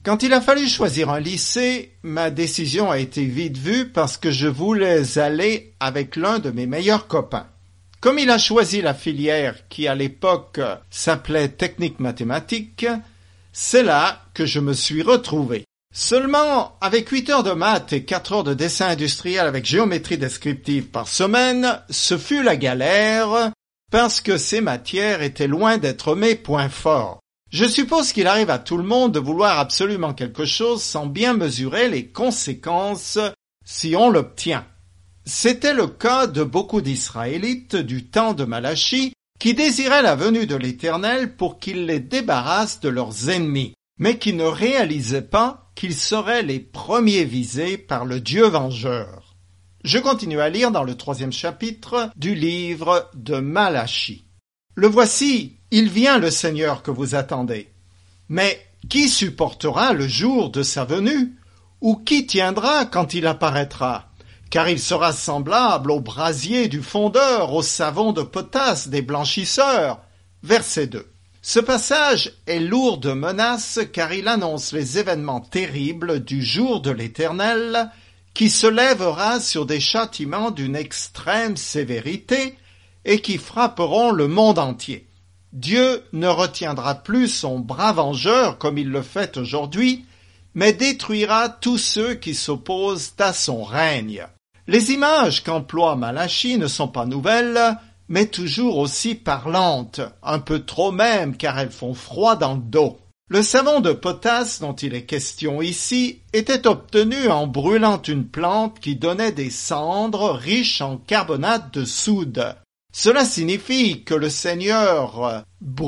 Quand il a fallu choisir un lycée, ma décision a été vite vue parce que je voulais aller avec l'un de mes meilleurs copains. Comme il a choisi la filière qui à l'époque s'appelait technique mathématique, c'est là que je me suis retrouvé. Seulement, avec 8 heures de maths et 4 heures de dessin industriel avec géométrie descriptive par semaine, ce fut la galère parce que ces matières étaient loin d'être mes points forts. Je suppose qu'il arrive à tout le monde de vouloir absolument quelque chose sans bien mesurer les conséquences si on l'obtient. C'était le cas de beaucoup d'Israélites du temps de Malachie qui désiraient la venue de l'Éternel pour qu'il les débarrasse de leurs ennemis, mais qui ne réalisaient pas qu'ils seraient les premiers visés par le Dieu vengeur. Je continue à lire dans le 3e chapitre du livre de Malachie. « Le voici, il vient le Seigneur que vous attendez. Mais qui supportera le jour de sa venue? Ou qui tiendra quand il apparaîtra? Car il sera semblable au brasier du fondeur, au savon de potasse des blanchisseurs. » Verset 2. Ce passage est lourd de menaces car il annonce les événements terribles du jour de l'Éternel qui se lèvera sur des châtiments d'une extrême sévérité et qui frapperont le monde entier. Dieu ne retiendra plus son bras vengeur comme il le fait aujourd'hui, mais détruira tous ceux qui s'opposent à son règne. Les images qu'emploie Malachie ne sont pas nouvelles, mais toujours aussi parlantes, un peu trop même car elles font froid dans le dos. Le savon de potasse dont il est question ici était obtenu en brûlant une plante qui donnait des cendres riches en carbonate de soude. Cela signifie que le Seigneur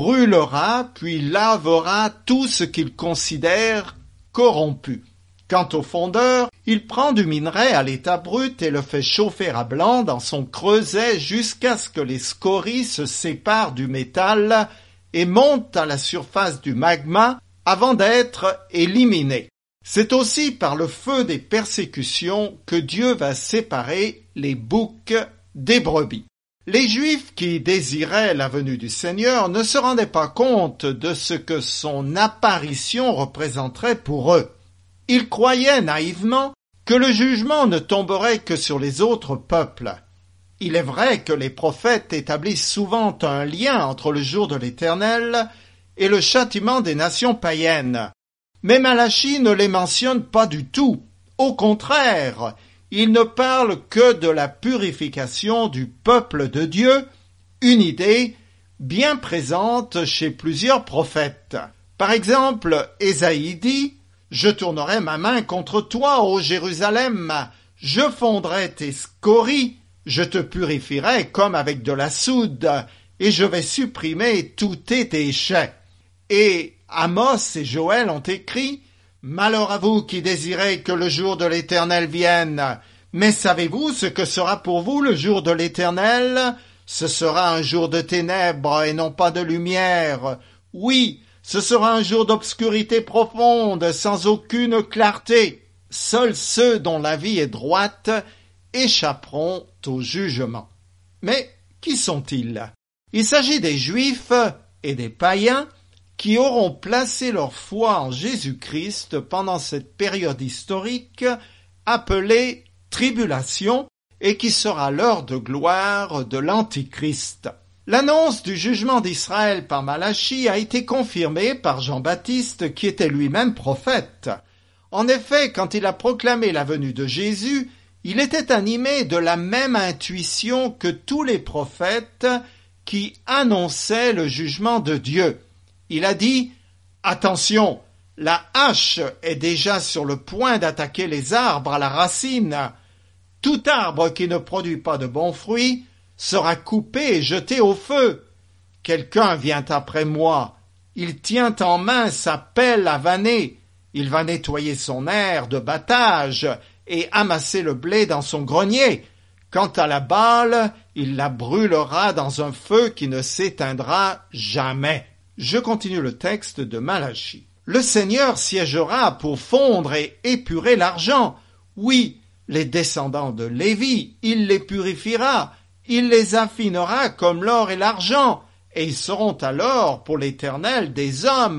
brûlera puis lavera tout ce qu'il considère corrompu. Quant au fondeur, il prend du minerai à l'état brut et le fait chauffer à blanc dans son creuset jusqu'à ce que les scories se séparent du métal et montent à la surface du magma avant d'être éliminés. C'est aussi par le feu des persécutions que Dieu va séparer les boucs des brebis. Les Juifs qui désiraient la venue du Seigneur ne se rendaient pas compte de ce que son apparition représenterait pour eux. Ils croyaient naïvement que le jugement ne tomberait que sur les autres peuples. Il est vrai que les prophètes établissent souvent un lien entre le jour de l'Éternel et le châtiment des nations païennes. Mais Malachie ne les mentionne pas du tout. Au contraire, il ne parle que de la purification du peuple de Dieu, une idée bien présente chez plusieurs prophètes. Par exemple, Ésaïe dit « Je tournerai ma main contre toi, ô Jérusalem, je fondrai tes scories, je te purifierai comme avec de la soude, et je vais supprimer tous tes déchets. » Et Amos et Joël ont écrit « Malheur à vous qui désirez que le jour de l'Éternel vienne. Mais savez-vous ce que sera pour vous le jour de l'Éternel? Ce sera un jour de ténèbres et non pas de lumière. Oui, ce sera un jour d'obscurité profonde, sans aucune clarté. Seuls ceux dont la vie est droite échapperont au jugement. » Mais qui sont-ils? Il s'agit des Juifs et des païens qui auront placé leur foi en Jésus-Christ pendant cette période historique appelée tribulation et qui sera l'heure de gloire de l'Antichrist. L'annonce du jugement d'Israël par Malachie a été confirmée par Jean-Baptiste qui était lui-même prophète. En effet, quand il a proclamé la venue de Jésus, il était animé de la même intuition que tous les prophètes qui annonçaient le jugement de Dieu. Il a dit « Attention, la hache est déjà sur le point d'attaquer les arbres à la racine. Tout arbre qui ne produit pas de bons fruits sera coupé et jeté au feu. Quelqu'un vient après moi. Il tient en main sa pelle à vanner. Il va nettoyer son aire de battage et amasser le blé dans son grenier. Quant à la balle, il la brûlera dans un feu qui ne s'éteindra jamais. » Je continue le texte de Malachie. Le Seigneur siégera pour fondre et épurer l'argent. Oui, les descendants de Lévi, il les purifiera. Il les affinera comme l'or et l'argent. Et ils seront alors pour l'Éternel des hommes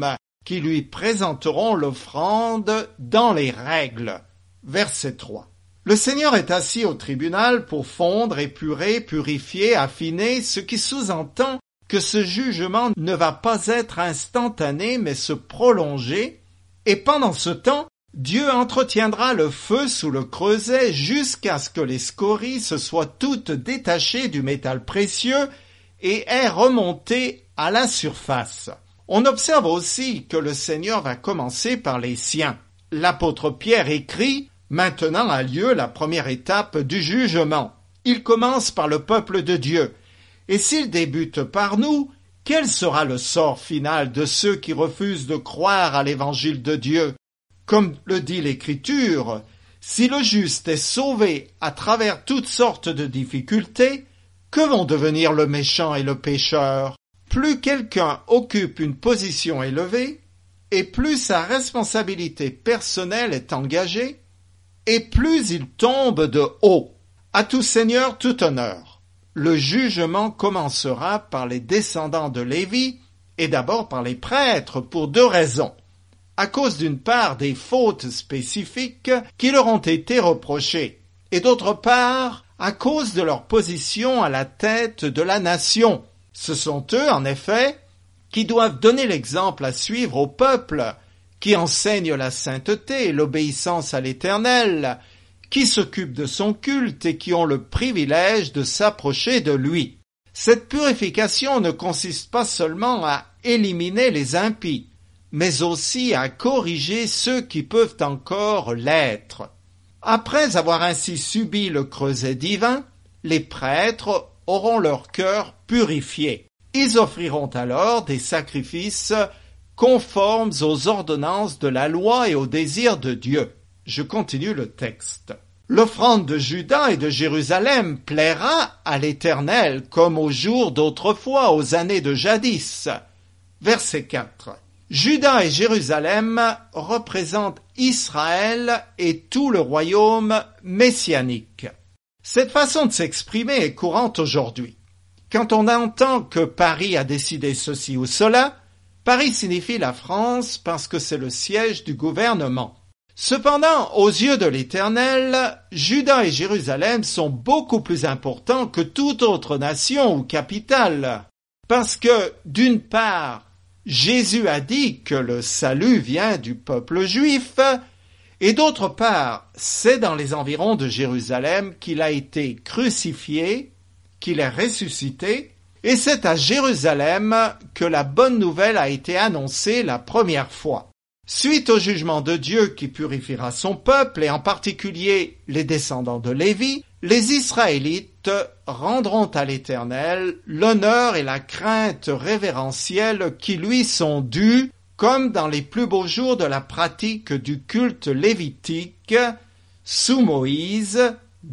qui lui présenteront l'offrande dans les règles. Verset 3. Le Seigneur est assis au tribunal pour fondre, épurer, purifier, affiner, ce qui sous-entend que ce jugement ne va pas être instantané mais se prolonger, et pendant ce temps, Dieu entretiendra le feu sous le creuset jusqu'à ce que les scories se soient toutes détachées du métal précieux et aient remonté à la surface. On observe aussi que le Seigneur va commencer par les siens. L'apôtre Pierre écrit « Maintenant a lieu la première étape du jugement. Il commence par le peuple de Dieu. Et s'il débute par nous, quel sera le sort final de ceux qui refusent de croire à l'évangile de Dieu? Comme le dit l'Écriture, si le juste est sauvé à travers toutes sortes de difficultés, que vont devenir le méchant et le pécheur? Plus quelqu'un occupe une position élevée, et plus sa responsabilité personnelle est engagée, et plus il tombe de haut. À tout seigneur, tout honneur. Le jugement commencera par les descendants de Lévi, et d'abord par les prêtres, pour deux raisons. À cause d'une part des fautes spécifiques qui leur ont été reprochées, et d'autre part, à cause de leur position à la tête de la nation. Ce sont eux, en effet, qui doivent donner l'exemple à suivre au peuple, qui enseignent la sainteté et l'obéissance à l'Éternel, qui s'occupent de son culte et qui ont le privilège de s'approcher de lui. Cette purification ne consiste pas seulement à éliminer les impies, mais aussi à corriger ceux qui peuvent encore l'être. Après avoir ainsi subi le creuset divin, les prêtres auront leur cœur purifié. Ils offriront alors des sacrifices conformes aux ordonnances de la loi et aux désirs de Dieu. Je continue le texte. L'offrande de Juda et de Jérusalem plaira à l'Éternel comme aux jours d'autrefois, aux années de jadis. Verset 4. Juda et Jérusalem représentent Israël et tout le royaume messianique. Cette façon de s'exprimer est courante aujourd'hui. Quand on entend que Paris a décidé ceci ou cela, Paris signifie la France parce que c'est le siège du gouvernement. Cependant, aux yeux de l'Éternel, Juda et Jérusalem sont beaucoup plus importants que toute autre nation ou capitale. Parce que, d'une part, Jésus a dit que le salut vient du peuple juif, et d'autre part, c'est dans les environs de Jérusalem qu'il a été crucifié, qu'il est ressuscité, et c'est à Jérusalem que la bonne nouvelle a été annoncée la première fois. Suite au jugement de Dieu qui purifiera son peuple, et en particulier les descendants de Lévi, les Israélites rendront à l'Éternel l'honneur et la crainte révérentielle qui lui sont dus, comme dans les plus beaux jours de la pratique du culte lévitique, sous Moïse,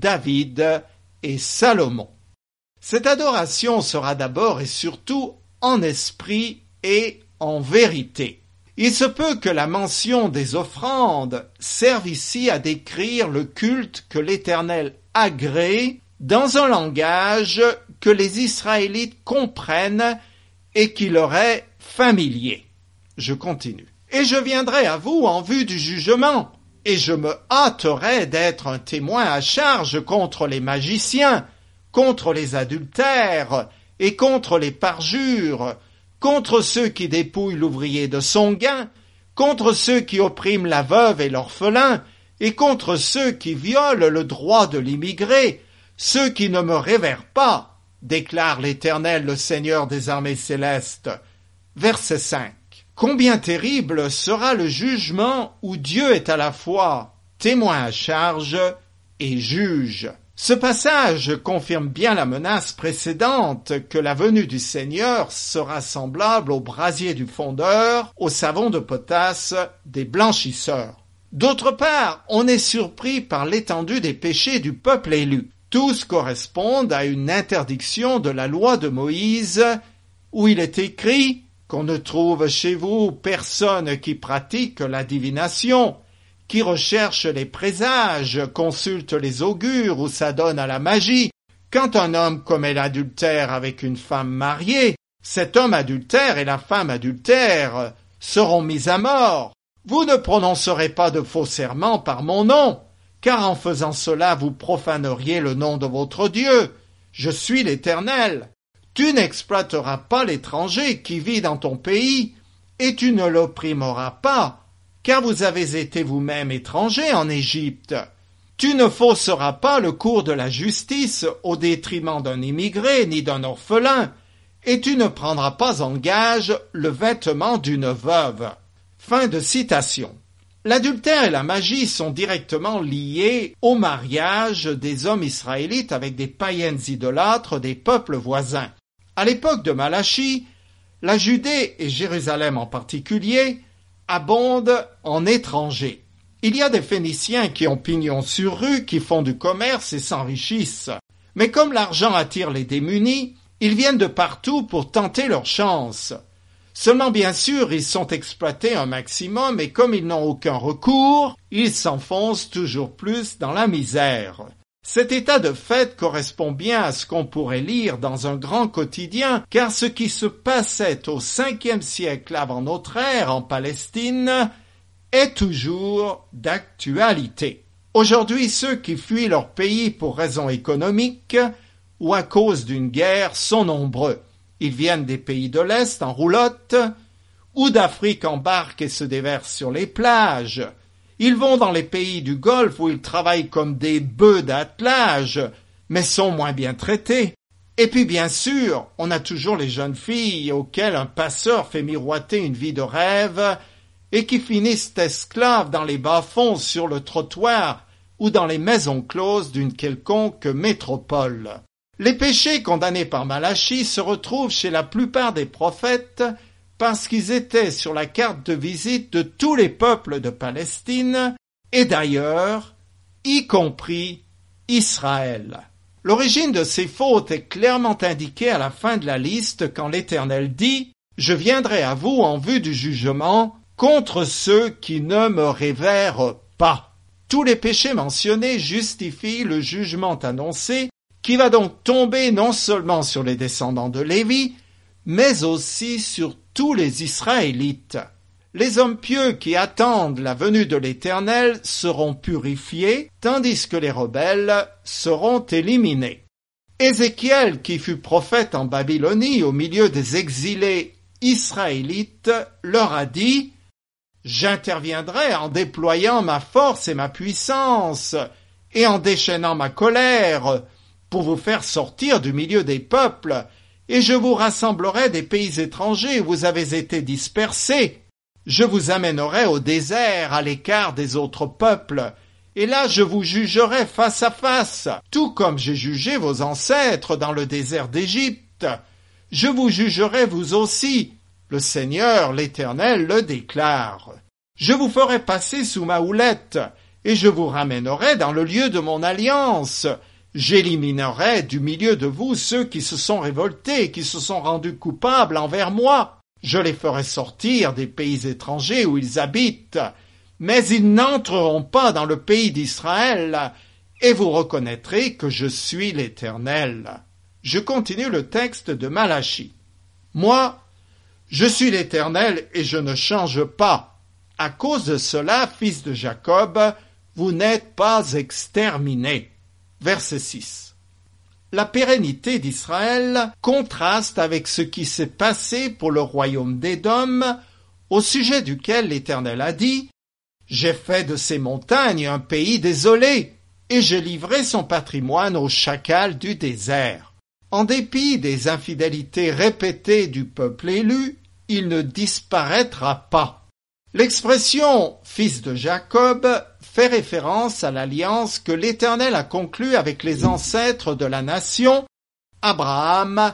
David et Salomon. Cette adoration sera d'abord et surtout en esprit et en vérité. Il se peut que la mention des offrandes serve ici à décrire le culte que l'Éternel agrée dans un langage que les Israélites comprennent et qui leur est familier. Je continue. Et je viendrai à vous en vue du jugement, et je me hâterai d'être un témoin à charge contre les magiciens, contre les adultères et contre les parjures, contre ceux qui dépouillent l'ouvrier de son gain, contre ceux qui oppriment la veuve et l'orphelin, et contre ceux qui violent le droit de l'immigré, ceux qui ne me révèrent pas, déclare l'Éternel, le Seigneur des armées célestes. Verset 5. Combien terrible sera le jugement où Dieu est à la fois témoin à charge et juge. Ce passage confirme bien la menace précédente que la venue du Seigneur sera semblable au brasier du fondeur, au savon de potasse des blanchisseurs. D'autre part, on est surpris par l'étendue des péchés du peuple élu. Tous correspondent à une interdiction de la loi de Moïse, où il est écrit qu'on ne trouve chez vous personne qui pratique la divination, qui recherche les présages, consulte les augures ou s'adonne à la magie. Quand un homme commet l'adultère avec une femme mariée, cet homme adultère et la femme adultère seront mis à mort. Vous ne prononcerez pas de faux serments par mon nom, car en faisant cela vous profaneriez le nom de votre Dieu. Je suis l'Éternel. Tu n'exploiteras pas l'étranger qui vit dans ton pays, et tu ne l'opprimeras pas, car vous avez été vous-même étrangers en Égypte. Tu ne fausseras pas le cours de la justice au détriment d'un immigré ni d'un orphelin, et tu ne prendras pas en gage le vêtement d'une veuve. Fin de citation. L'adultère et la magie sont directement liés au mariage des hommes israélites avec des païennes idolâtres des peuples voisins. À l'époque de Malachie, la Judée et Jérusalem en particulier abondent en étrangers. Il y a des Phéniciens qui ont pignon sur rue, qui font du commerce et s'enrichissent. Mais comme l'argent attire les démunis, ils viennent de partout pour tenter leur chance. Seulement, bien sûr, ils sont exploités un maximum et comme ils n'ont aucun recours, ils s'enfoncent toujours plus dans la misère. Cet état de fait correspond bien à ce qu'on pourrait lire dans un grand quotidien, car ce qui se passait au 5e siècle avant notre ère en Palestine est toujours d'actualité. Aujourd'hui, ceux qui fuient leur pays pour raisons économiques ou à cause d'une guerre sont nombreux. Ils viennent des pays de l'Est en roulotte ou d'Afrique en barque et se déversent sur les plages. Ils vont dans les pays du Golfe où ils travaillent comme des bœufs d'attelage, mais sont moins bien traités. Et puis bien sûr, on a toujours les jeunes filles auxquelles un passeur fait miroiter une vie de rêve et qui finissent esclaves dans les bas-fonds sur le trottoir ou dans les maisons closes d'une quelconque métropole. Les péchés condamnés par Malachie se retrouvent chez la plupart des prophètes parce qu'ils étaient sur la carte de visite de tous les peuples de Palestine et d'ailleurs, y compris Israël. L'origine de ces fautes est clairement indiquée à la fin de la liste quand l'Éternel dit « Je viendrai à vous en vue du jugement contre ceux qui ne me révèrent pas. » Tous les péchés mentionnés justifient le jugement annoncé qui va donc tomber non seulement sur les descendants de Lévi, mais aussi sur tous les Israélites. Les hommes pieux qui attendent la venue de l'Éternel seront purifiés, tandis que les rebelles seront éliminés. Ézéchiel, qui fut prophète en Babylonie au milieu des exilés israélites, leur a dit « J'interviendrai en déployant ma force et ma puissance, et en déchaînant ma colère, pour vous faire sortir du milieu des peuples, et je vous rassemblerai des pays étrangers où vous avez été dispersés. Je vous amènerai au désert, à l'écart des autres peuples, et là je vous jugerai face à face, tout comme j'ai jugé vos ancêtres dans le désert d'Égypte. Je vous jugerai vous aussi. Le Seigneur, l'Éternel, le déclare. Je vous ferai passer sous ma houlette, et je vous ramènerai dans le lieu de mon alliance. J'éliminerai du milieu de vous ceux qui se sont révoltés, qui se sont rendus coupables envers moi. Je les ferai sortir des pays étrangers où ils habitent, mais ils n'entreront pas dans le pays d'Israël, et vous reconnaîtrez que je suis l'Éternel. Je continue le texte de Malachie. Moi, je suis l'Éternel et je ne change pas. À cause de cela, fils de Jacob, vous n'êtes pas exterminés. Verset 6. La pérennité d'Israël contraste avec ce qui s'est passé pour le royaume d'Édom, au sujet duquel l'Éternel a dit « J'ai fait de ces montagnes un pays désolé, et j'ai livré son patrimoine aux chacals du désert. » En dépit des infidélités répétées du peuple élu, il ne disparaîtra pas. L'expression « fils de Jacob » fait référence à l'alliance que l'Éternel a conclue avec les ancêtres de la nation, Abraham,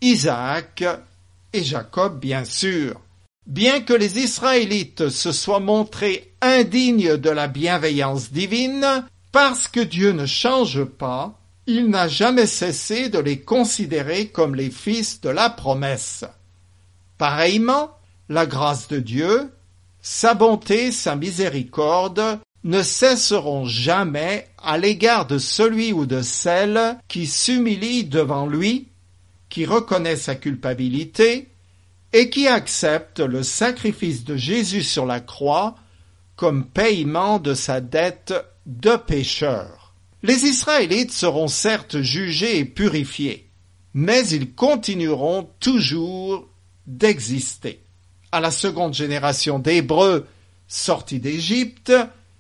Isaac et Jacob bien sûr. Bien que les Israélites se soient montrés indignes de la bienveillance divine, parce que Dieu ne change pas, il n'a jamais cessé de les considérer comme les fils de la promesse. Pareillement, la grâce de Dieu, sa bonté, sa miséricorde ne cesseront jamais à l'égard de celui ou de celle qui s'humilie devant lui, qui reconnaît sa culpabilité et qui accepte le sacrifice de Jésus sur la croix comme paiement de sa dette de pécheur. Les Israélites seront certes jugés et purifiés, mais ils continueront toujours d'exister. À la seconde génération d'Hébreux sortis d'Égypte,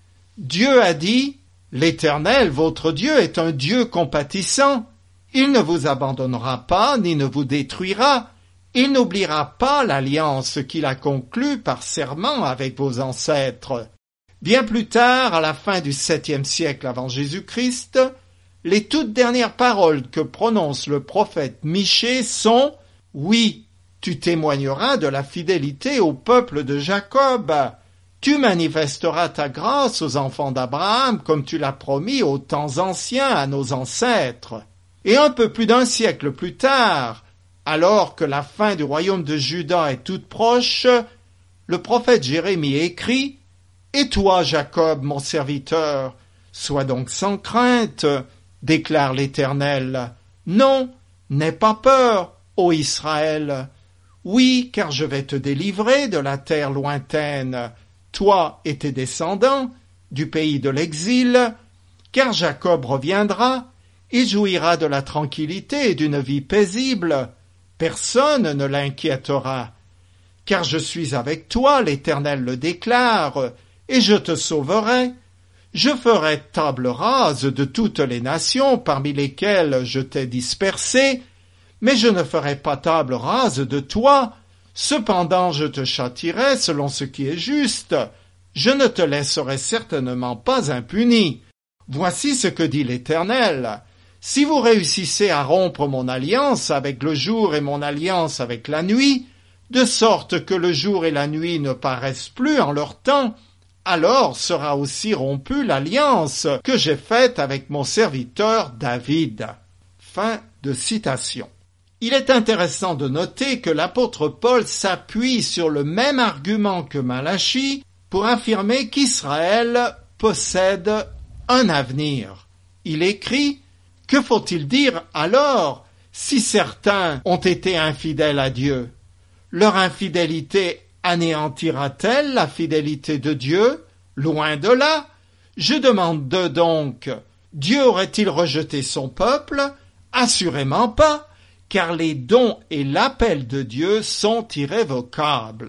Dieu a dit « L'Éternel, votre Dieu, est un Dieu compatissant. Il ne vous abandonnera pas ni ne vous détruira. Il n'oubliera pas l'alliance qu'il a conclue par serment avec vos ancêtres. » Bien plus tard, à la fin du 7e siècle avant Jésus-Christ, les toutes dernières paroles que prononce le prophète Michée sont « Oui, tu témoigneras de la fidélité au peuple de Jacob. Tu manifesteras ta grâce aux enfants d'Abraham comme tu l'as promis aux temps anciens à nos ancêtres. » Et un peu plus d'un siècle plus tard, alors que la fin du royaume de Juda est toute proche, le prophète Jérémie écrit « Et toi, Jacob, mon serviteur, sois donc sans crainte, déclare l'Éternel. Non, n'aie pas peur, ô Israël. Oui, car je vais te délivrer de la terre lointaine, toi et tes descendants, du pays de l'exil, car Jacob reviendra, il jouira de la tranquillité et d'une vie paisible. Personne ne l'inquiétera. Car je suis avec toi, l'Éternel le déclare, et je te sauverai. Je ferai table rase de toutes les nations parmi lesquelles je t'ai dispersé, mais je ne ferai pas table rase de toi. Cependant je te châtierai selon ce qui est juste. Je ne te laisserai certainement pas impuni. Voici ce que dit l'Éternel. Si vous réussissez à rompre mon alliance avec le jour et mon alliance avec la nuit, de sorte que le jour et la nuit ne paraissent plus en leur temps, alors sera aussi rompue l'alliance que j'ai faite avec mon serviteur David. Fin de citation. Il est intéressant de noter que l'apôtre Paul s'appuie sur le même argument que Malachie pour affirmer qu'Israël possède un avenir. Il écrit « Que faut-il dire alors si certains ont été infidèles à Dieu? Leur infidélité anéantira-t-elle la fidélité de Dieu? Loin de là. Je demande donc, Dieu aurait-il rejeté son peuple? Assurément pas, car les dons et l'appel de Dieu sont irrévocables. »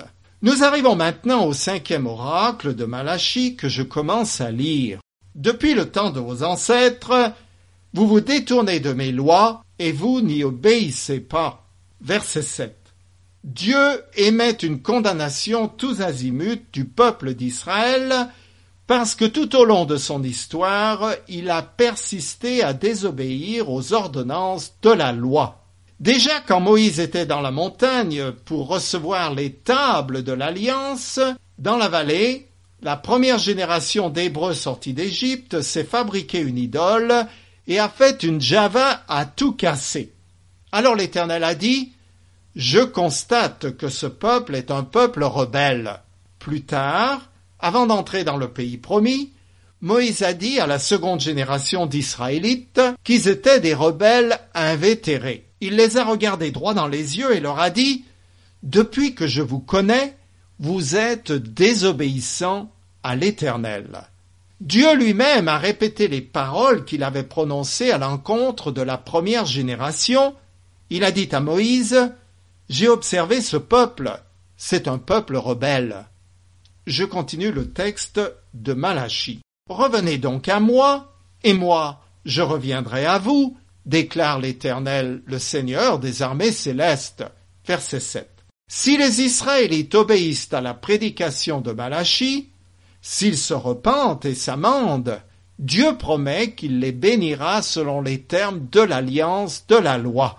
Nous arrivons maintenant au 5e oracle de Malachie que je commence à lire. « Depuis le temps de vos ancêtres, vous vous détournez de mes lois et vous n'y obéissez pas. » Verset 7. Dieu émet une condamnation tous azimuts du peuple d'Israël parce que tout au long de son histoire, il a persisté à désobéir aux ordonnances de la loi. Déjà quand Moïse était dans la montagne pour recevoir les tables de l'Alliance, dans la vallée, la première génération d'Hébreux sortis d'Égypte s'est fabriqué une idole et a fait une java à tout casser. Alors l'Éternel a dit « Je constate que ce peuple est un peuple rebelle. » Plus tard, avant d'entrer dans le pays promis, Moïse a dit à la seconde génération d'Israélites qu'ils étaient des rebelles invétérés. Il les a regardés droit dans les yeux et leur a dit « Depuis que je vous connais, vous êtes désobéissants à l'Éternel. » Dieu lui-même a répété les paroles qu'il avait prononcées à l'encontre de la première génération. Il a dit à Moïse « J'ai observé ce peuple, c'est un peuple rebelle. » Je continue le texte de Malachie. « Revenez donc à moi, et moi, je reviendrai à vous, déclare l'Éternel, le Seigneur des armées célestes. » Verset 7. Si les Israélites obéissent à la prédication de Malachie, s'ils se repentent et s'amendent, Dieu promet qu'il les bénira selon les termes de l'alliance de la loi.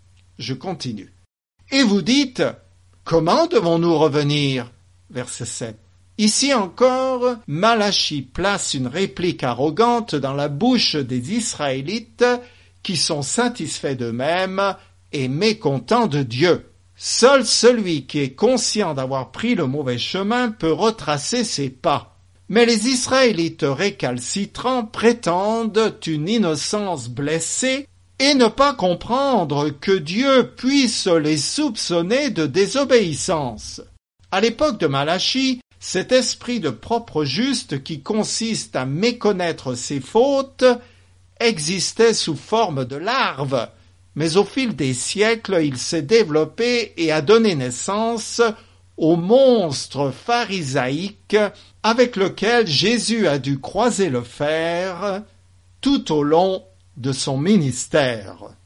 Je continue. Et vous dites, comment devons-nous revenir? Verset 7. Ici encore, Malachie place une réplique arrogante dans la bouche des Israélites qui sont satisfaits d'eux-mêmes et mécontents de Dieu. Seul celui qui est conscient d'avoir pris le mauvais chemin peut retracer ses pas. Mais les Israélites récalcitrants prétendent une innocence blessée et ne pas comprendre que Dieu puisse les soupçonner de désobéissance. À l'époque de Malachie, cet esprit de propre juste qui consiste à méconnaître ses fautes existait sous forme de larve, mais au fil des siècles, il s'est développé et a donné naissance au monstre pharisaïque avec lequel Jésus a dû croiser le fer tout au long de son ministère.